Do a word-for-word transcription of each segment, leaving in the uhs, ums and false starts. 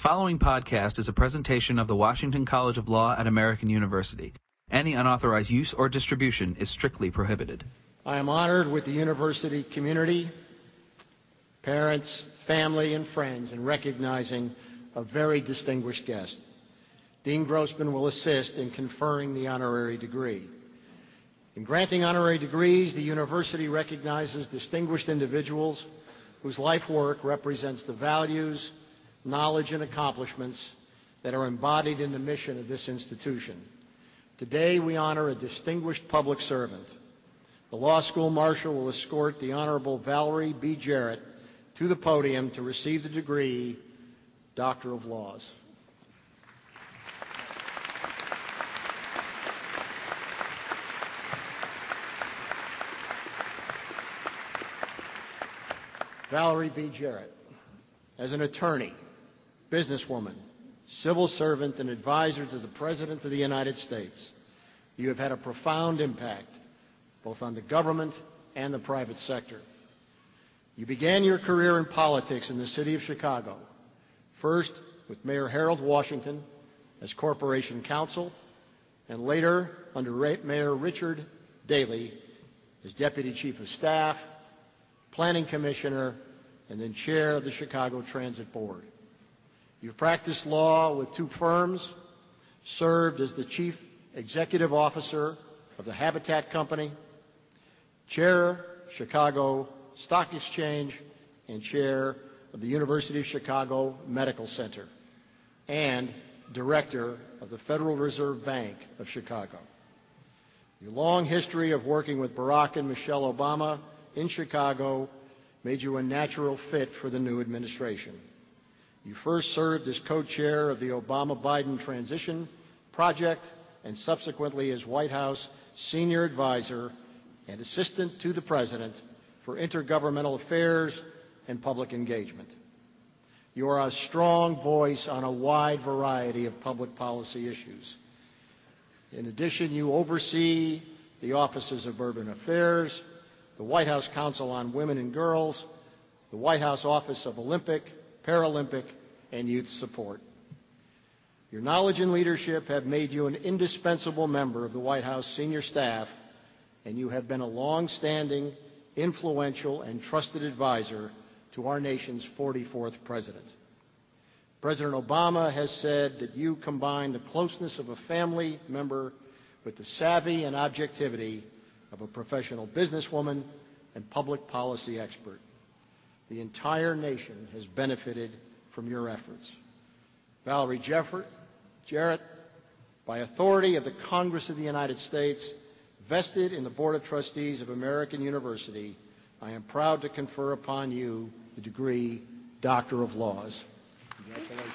following podcast is a presentation of the Washington College of Law at American University. Any unauthorized use or distribution is strictly prohibited. I am honored with the university community, parents, family, and friends in recognizing a very distinguished guest. Dean Grossman will assist in conferring the honorary degree. In granting honorary degrees, the university recognizes distinguished individuals whose life work represents the values, knowledge, and accomplishments that are embodied in the mission of this institution. Today, we honor a distinguished public servant. The law school marshal will escort the Honorable Valerie B. Jarrett to the podium to receive the degree, Doctor of Laws. Valerie B. Jarrett, as an attorney, businesswoman, civil servant, and advisor to the President of the United States, you have had a profound impact both on the government and the private sector. You began your career in politics in the city of Chicago, first with Mayor Harold Washington as corporation counsel, and later under Mayor Richard Daley as deputy chief of staff, planning commissioner, and then chair of the Chicago Transit Board. You've practiced law with two firms, served as the chief executive officer of the Habitat Company, chair, Chicago Stock Exchange, and chair of the University of Chicago Medical Center, and director of the Federal Reserve Bank of Chicago. Your long history of working with Barack and Michelle Obama in Chicago made you a natural fit for the new administration. You first served as co-chair of the Obama-Biden Transition Project and subsequently as White House Senior Advisor and Assistant to the President for Intergovernmental Affairs and Public Engagement. You are a strong voice on a wide variety of public policy issues. In addition, you oversee the offices of Urban Affairs, the White House Council on Women and Girls, the White House Office of Olympic, Paralympic, and Youth Support. Your knowledge and leadership have made you an indispensable member of the White House senior staff, and you have been a long-standing, influential, and trusted advisor to our nation's forty-fourth president. President Obama has said that you combine the closeness of a family member with the savvy and objectivity of a professional businesswoman and public policy expert. The entire nation has benefited from your efforts. Valerie Jeffrey, Jarrett, by authority of the Congress of the United States, vested in the Board of Trustees of American University, I am proud to confer upon you the degree Doctor of Laws. Congratulations.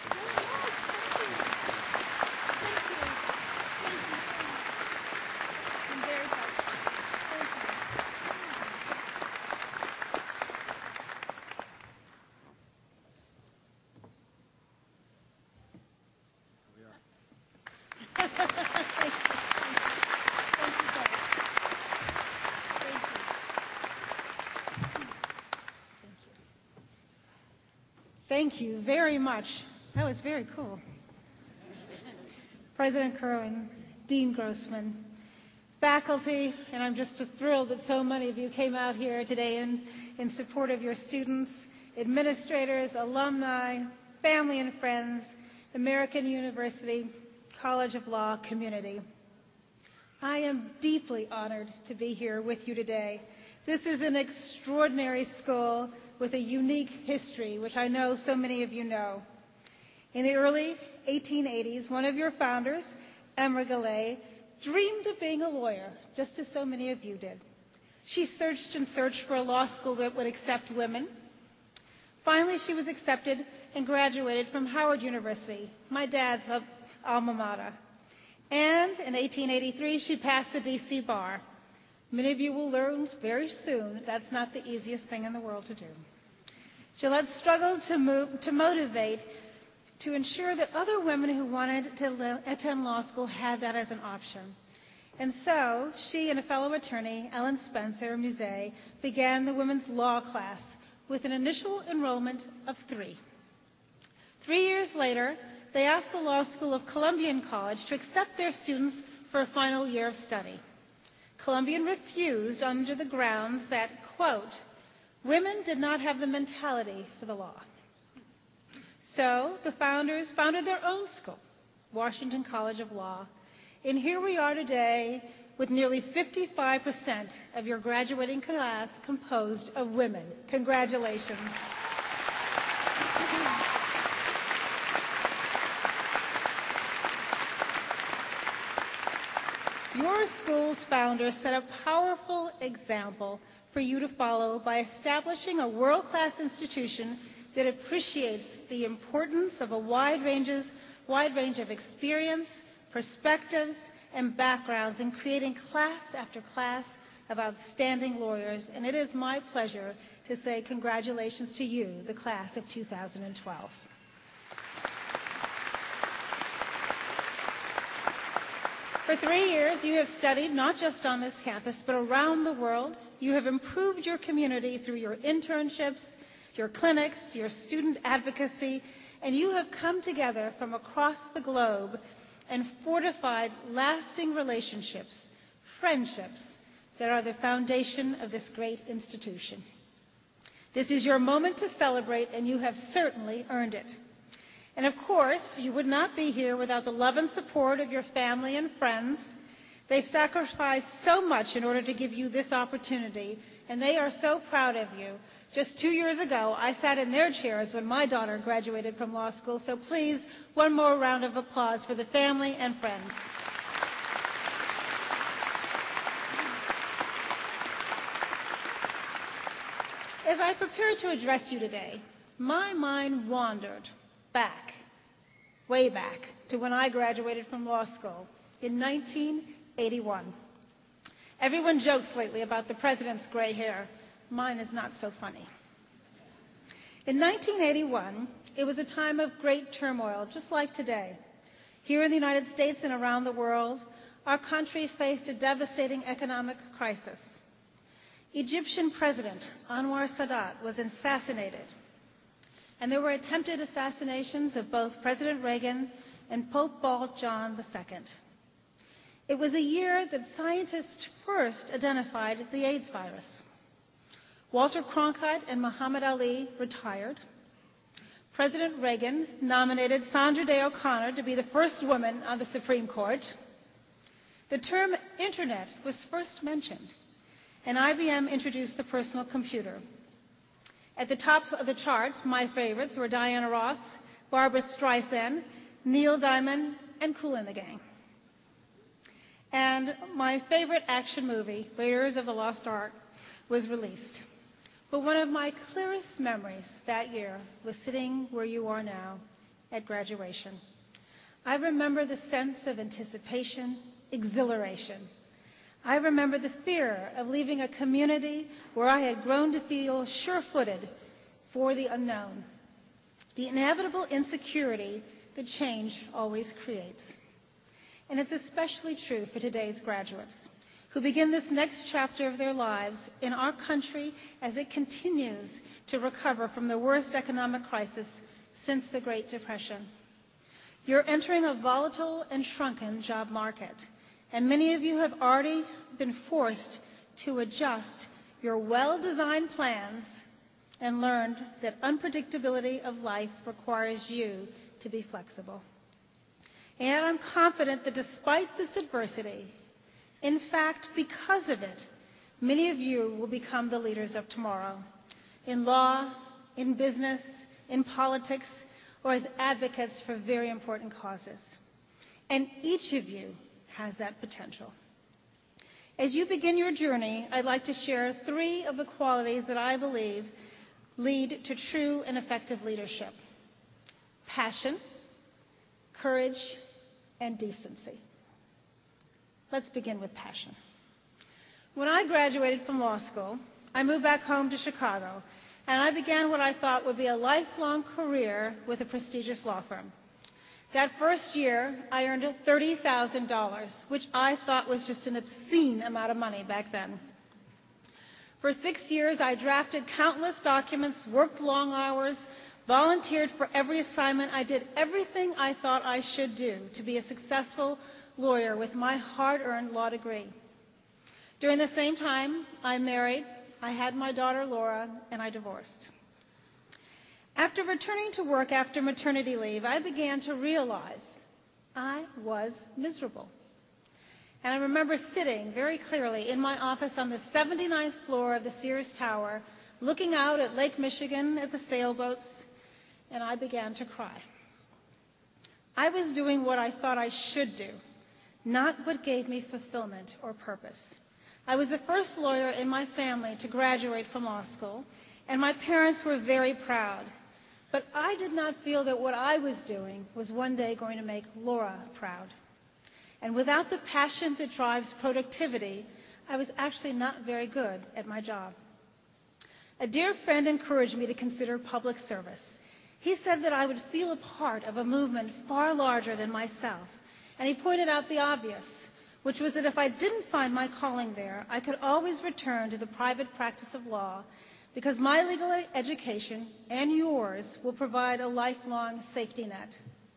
Thank you very much. That was very cool. President Kerwin, Dean Grossman, faculty, and I'm just thrilled that so many of you came out here today in, in support of your students, administrators, alumni, family and friends, American University College of Law community. I am deeply honored to be here with you today. This is an extraordinary school with a unique history, which I know so many of you know. In the early eighteen eighties, one of your founders, Emma Gallay, dreamed of being a lawyer, just as so many of you did. She searched and searched for a law school that would accept women. Finally, she was accepted and graduated from Howard University, my dad's alma mater. And in eighteen eighty-three, she passed the D C bar. Many of you will learn very soon that's not the easiest thing in the world to do. Gillette struggled to, move, to motivate, to ensure that other women who wanted to attend law school had that as an option. And so she and a fellow attorney, Ellen Spencer Musée, began the women's law class with an initial enrollment of three. Three years later, they asked the Law School of Columbian College to accept their students for a final year of study. Columbian refused under the grounds that, quote, women did not have the mentality for the law. So the founders founded their own school, Washington College of Law. And here we are today with nearly fifty-five percent of your graduating class composed of women. Congratulations. Your school's founders set a powerful example for you to follow by establishing a world-class institution that appreciates the importance of a wide, ranges, wide range of experience, perspectives, and backgrounds in creating class after class of outstanding lawyers. And it is my pleasure to say congratulations to you, the class of two thousand twelve. For three years, you have studied not just on this campus, but around the world. You have improved your community through your internships, your clinics, your student advocacy, and you have come together from across the globe and fortified lasting relationships, friendships that are the foundation of this great institution. This is your moment to celebrate, and you have certainly earned it. And of course, you would not be here without the love and support of your family and friends. They've sacrificed so much in order to give you this opportunity, and they are so proud of you. Just two years ago, I sat in their chairs when my daughter graduated from law school, so please, one more round of applause for the family and friends. As I prepared to address you today, my mind wandered back, way back, to when I graduated from law school in nineteen eighty-one. Everyone jokes lately about the president's gray hair. Mine is not so funny. In nineteen eighty-one, it was a time of great turmoil, just like today. Here in the United States and around the world, our country faced a devastating economic crisis. Egyptian President Anwar Sadat was assassinated, and there were attempted assassinations of both President Reagan and Pope Paul John the Second. It was a year that scientists first identified the AIDS virus. Walter Cronkite and Muhammad Ali retired. President Reagan nominated Sandra Day O'Connor to be the first woman on the Supreme Court. The term Internet was first mentioned, and I B M introduced the personal computer. At the top of the charts, my favorites were Diana Ross, Barbra Streisand, Neil Diamond, and Kool and the Gang. And my favorite action movie, Raiders of the Lost Ark, was released. But one of my clearest memories that year was sitting where you are now at graduation. I remember the sense of anticipation, exhilaration. I remember the fear of leaving a community where I had grown to feel sure-footed for the unknown, the inevitable insecurity that change always creates. And it's especially true for today's graduates, who begin this next chapter of their lives in our country as it continues to recover from the worst economic crisis since the Great Depression. You're entering a volatile and shrunken job market, and many of you have already been forced to adjust your well-designed plans and learned that unpredictability of life requires you to be flexible. And I'm confident that despite this adversity, in fact, because of it, many of you will become the leaders of tomorrow, in law, in business, in politics, or as advocates for very important causes. And each of you has that potential. As you begin your journey, I'd like to share three of the qualities that I believe lead to true and effective leadership: passion, courage, and decency. Let's begin with passion. When I graduated from law school, I moved back home to Chicago, and I began what I thought would be a lifelong career with a prestigious law firm. That first year, I earned thirty thousand dollars, which I thought was just an obscene amount of money back then. For six years, I drafted countless documents, worked long hours, volunteered for every assignment. I did everything I thought I should do to be a successful lawyer with my hard-earned law degree. During the same time, I married, I had my daughter Laura, and I divorced. After returning to work after maternity leave, I began to realize I was miserable. And I remember sitting very clearly in my office on the seventy-ninth floor of the Sears Tower, looking out at Lake Michigan at the sailboats, and I began to cry. I was doing what I thought I should do, not what gave me fulfillment or purpose. I was the first lawyer in my family to graduate from law school, and my parents were very proud. But I did not feel that what I was doing was one day going to make Laura proud. And without the passion that drives productivity, I was actually not very good at my job. A dear friend encouraged me to consider public service. He said that I would feel a part of a movement far larger than myself, and he pointed out the obvious, which was that if I didn't find my calling there, I could always return to the private practice of law, because my legal education and yours will provide a lifelong safety net.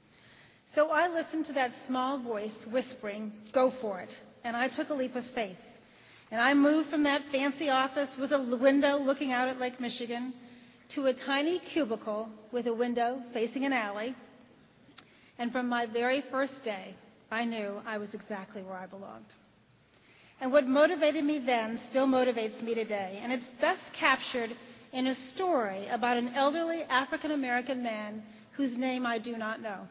So I listened to that small voice whispering, "Go for it," and I took a leap of faith. And I moved from that fancy office with a window looking out at Lake Michigan to a tiny cubicle with a window facing an alley. And from my very first day, I knew I was exactly where I belonged. And what motivated me then still motivates me today, and it's best captured in a story about an elderly African-American man whose name I do not know.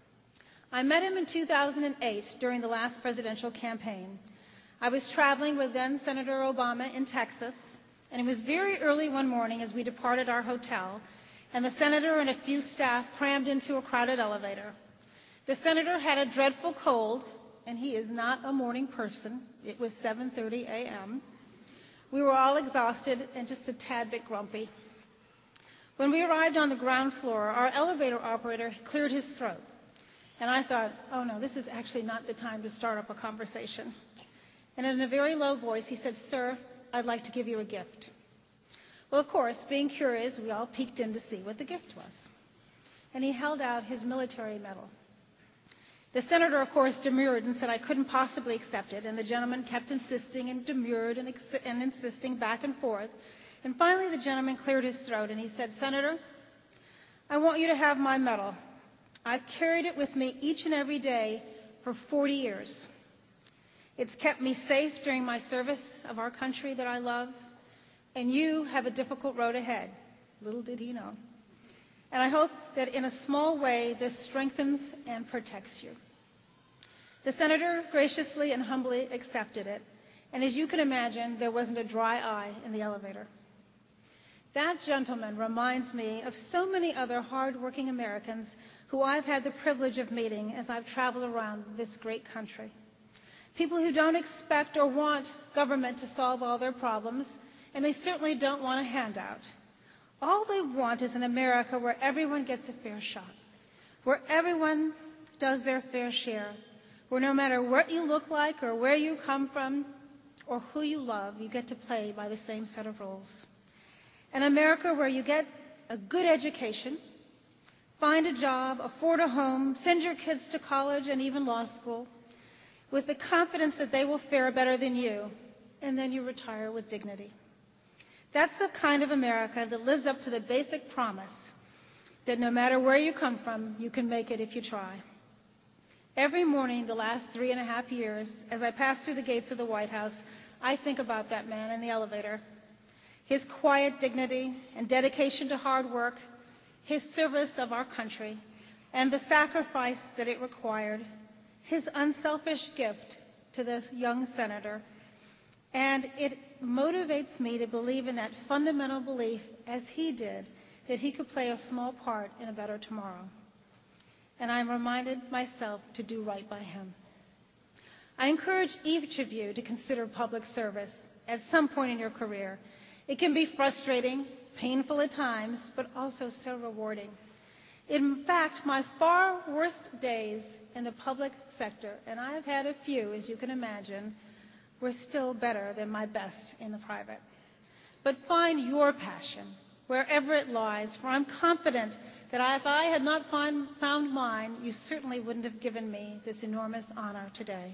I met him in two thousand eight during the last presidential campaign. I was traveling with then Senator Obama in Texas, and it was very early one morning as we departed our hotel, and the senator and a few staff crammed into a crowded elevator. The senator had a dreadful cold, and he is not a morning person. It was seven thirty a.m. We were all exhausted and just a tad bit grumpy. When we arrived on the ground floor, our elevator operator cleared his throat. And I thought, oh no, this is actually not the time to start up a conversation. And in a very low voice, he said, "Sir, I'd like to give you a gift." Well, of course, being curious, we all peeked in to see what the gift was. And he held out his military medal. The senator, of course, demurred and said I couldn't possibly accept it, and the gentleman kept insisting and demurred and, ex- and insisting back and forth. And finally, the gentleman cleared his throat, and he said, "Senator, I want you to have my medal. I've carried it with me each and every day for forty years. It's kept me safe during my service of our country that I love, and you have a difficult road ahead." Little did he know. And I hope that in a small way this strengthens and protects you. The senator graciously and humbly accepted it, and as you can imagine, there wasn't a dry eye in the elevator. That gentleman reminds me of so many other hard-working Americans who I've had the privilege of meeting as I've traveled around this great country. People who don't expect or want government to solve all their problems, and they certainly don't want a handout. All they want is an America where everyone gets a fair shot, where everyone does their fair share, where no matter what you look like or where you come from or who you love, you get to play by the same set of rules. An America where you get a good education, find a job, afford a home, send your kids to college and even law school, with the confidence that they will fare better than you, and then you retire with dignity. That's the kind of America that lives up to the basic promise that no matter where you come from, you can make it if you try. Every morning the last three and a half years, as I pass through the gates of the White House, I think about that man in the elevator. His quiet dignity and dedication to hard work, his service of our country, and the sacrifice that it required, his unselfish gift to this young senator. And it motivates me to believe in that fundamental belief, as he did, that he could play a small part in a better tomorrow. And I'm reminded myself to do right by him. I encourage each of you to consider public service at some point in your career. It can be frustrating, painful at times, but also so rewarding. In fact, my far worst days in the public sector, and I have had a few, as you can imagine, were still better than my best in the private. But find your passion wherever it lies, for I'm confident that if I had not find, found mine, you certainly wouldn't have given me this enormous honor today.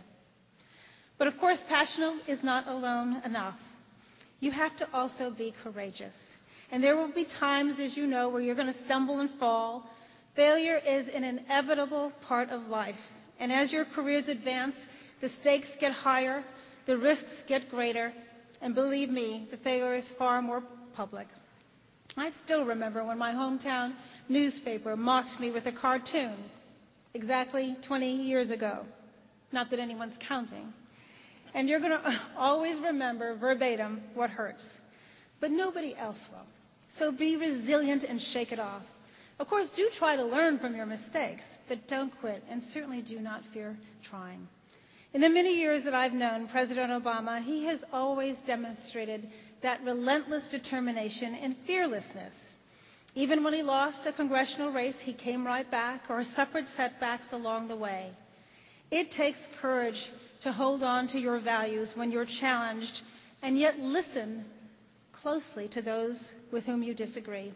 But of course, passion is not alone enough. You have to also be courageous. And there will be times, as you know, where you're going to stumble and fall. Failure is an inevitable part of life. And as your careers advance, the stakes get higher, the risks get greater, and believe me, the failure is far more public. I still remember when my hometown newspaper mocked me with a cartoon exactly twenty years ago. Not that anyone's counting. And you're going to always remember verbatim what hurts. But nobody else will. So be resilient and shake it off. Of course, do try to learn from your mistakes, but don't quit, and certainly do not fear trying. In the many years that I've known President Obama, he has always demonstrated that relentless determination and fearlessness. Even when he lost a congressional race, he came right back or suffered setbacks along the way. It takes courage to hold on to your values when you're challenged, and yet listen closely to those with whom you disagree.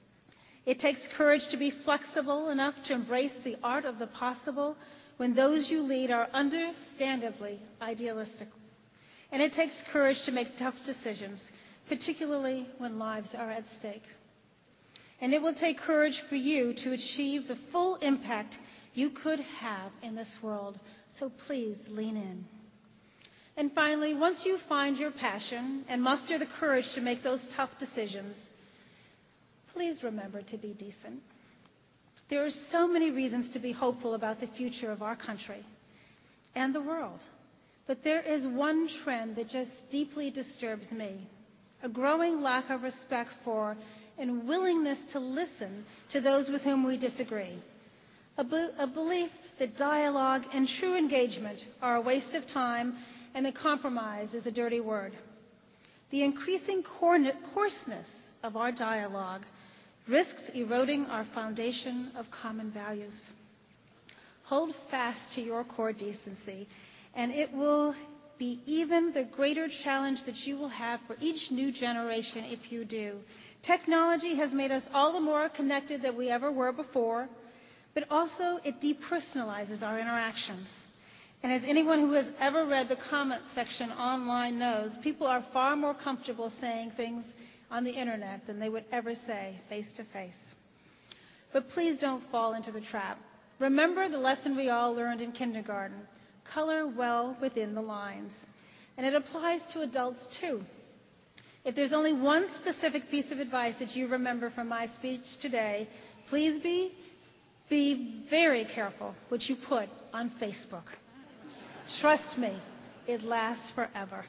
It takes courage to be flexible enough to embrace the art of the possible when those you lead are understandably idealistic. And it takes courage to make tough decisions, particularly when lives are at stake. And it will take courage for you to achieve the full impact you could have in this world. So please lean in. And finally, once you find your passion and muster the courage to make those tough decisions, please remember to be decent. There are so many reasons to be hopeful about the future of our country and the world. But there is one trend that just deeply disturbs me, a growing lack of respect for and willingness to listen to those with whom we disagree, a, be- a belief that dialogue and true engagement are a waste of time and that compromise is a dirty word. The increasing corn- coarseness of our dialogue risks eroding our foundation of common values. Hold fast to your core decency, and it will be even the greater challenge that you will have for each new generation if you do. Technology has made us all the more connected than we ever were before, but also it depersonalizes our interactions. And as anyone who has ever read the comment section online knows, people are far more comfortable saying things on the internet than they would ever say face to face. But please don't fall into the trap. Remember the lesson we all learned in kindergarten: color well within the lines. And it applies to adults too. If there's only one specific piece of advice that you remember from my speech today, please be, be very careful what you put on Facebook. Trust me, it lasts forever.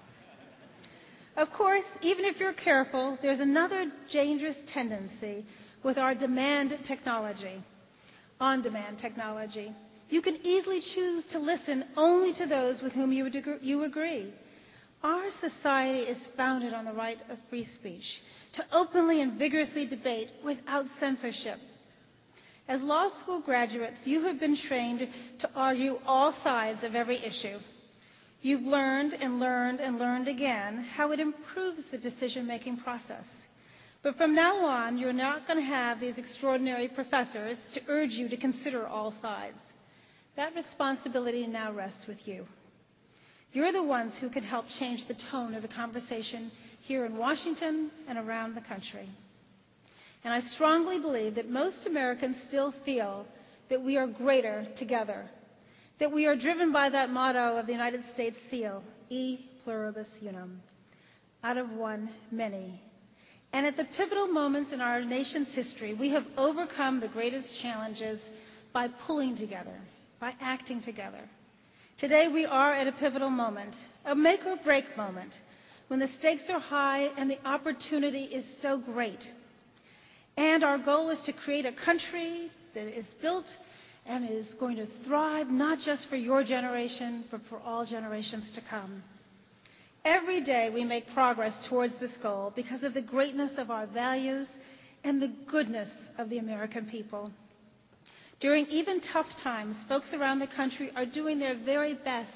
Of course, even if you're careful, there's another dangerous tendency with our demand technology, on-demand technology. You can easily choose to listen only to those with whom you, you agree. Our society is founded on the right of free speech, to openly and vigorously debate without censorship. As law school graduates, you have been trained to argue all sides of every issue. You've learned and learned and learned again how it improves the decision-making process. But from now on, you're not going to have these extraordinary professors to urge you to consider all sides. That responsibility now rests with you. You're the ones who can help change the tone of the conversation here in Washington and around the country. And I strongly believe that most Americans still feel that we are greater together, that we are driven by that motto of the United States seal, e pluribus unum, out of one, many. And at the pivotal moments in our nation's history, we have overcome the greatest challenges by pulling together, by acting together. Today we are at a pivotal moment, a make or break moment, when the stakes are high and the opportunity is so great. And our goal is to create a country that is built and is going to thrive not just for your generation, but for all generations to come. Every day we make progress towards this goal because of the greatness of our values and the goodness of the American people. During even tough times, folks around the country are doing their very best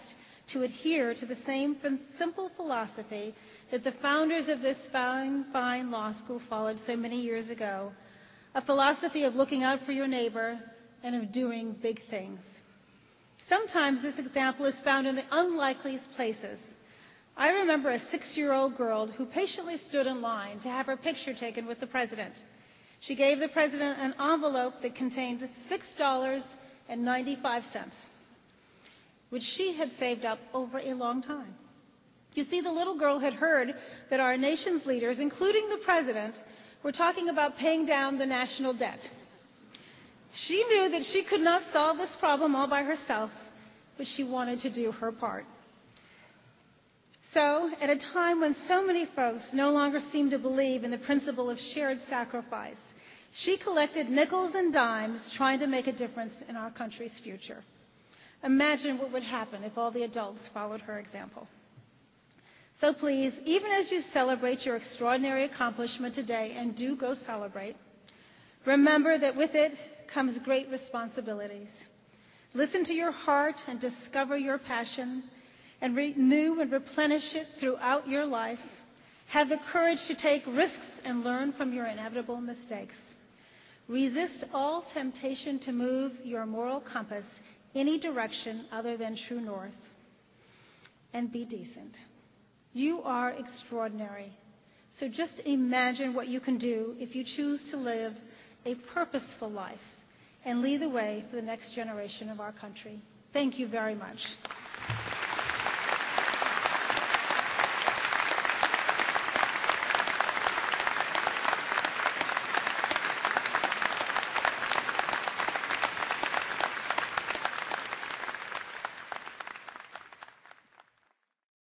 to adhere to the same simple philosophy that the founders of this fine, fine law school followed so many years ago, a philosophy of looking out for your neighbor and of doing big things. Sometimes this example is found in the unlikeliest places. I remember a six-year-old girl who patiently stood in line to have her picture taken with the president. She gave the president an envelope that contained six dollars and ninety-five cents, which she had saved up over a long time. You see, the little girl had heard that our nation's leaders, including the president, were talking about paying down the national debt. She knew that she could not solve this problem all by herself, but she wanted to do her part. So, at a time when so many folks no longer seem to believe in the principle of shared sacrifice, she collected nickels and dimes trying to make a difference in our country's future. Imagine what would happen if all the adults followed her example. So please, even as you celebrate your extraordinary accomplishment today, and do go celebrate, remember that with it comes great responsibilities. Listen to your heart and discover your passion, and renew and replenish it throughout your life. Have the courage to take risks and learn from your inevitable mistakes. Resist all temptation to move your moral compass any direction other than true north. And be decent. You are extraordinary. So just imagine what you can do if you choose to live a purposeful life and lead the way for the next generation of our country. Thank you very much.